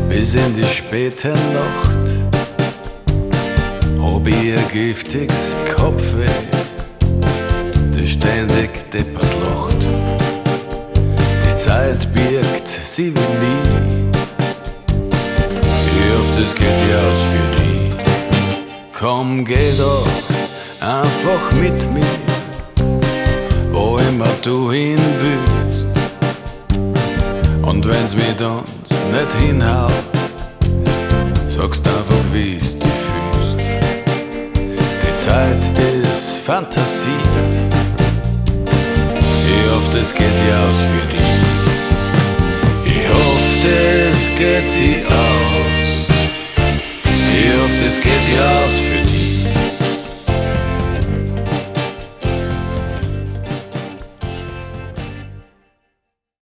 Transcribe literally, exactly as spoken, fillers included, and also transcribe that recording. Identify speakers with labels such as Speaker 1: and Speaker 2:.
Speaker 1: bis in die späte Nacht. Hab ich ein giftiges Kopfweh, das ständig deppert lacht. Die Zeit birgt sie wie nie, ich hoff, das geht sich aus für die. Komm, geh doch einfach mit mir, wo immer du hin willst. Und wenn's mir sonst nicht hinhaut, sagst einfach, wie's dich fühlst. Die Zeit ist Fantasie, ich hoff, das geht sich aus für dich. Ich hoff, das geht sich aus, ich hoff, das geht sich aus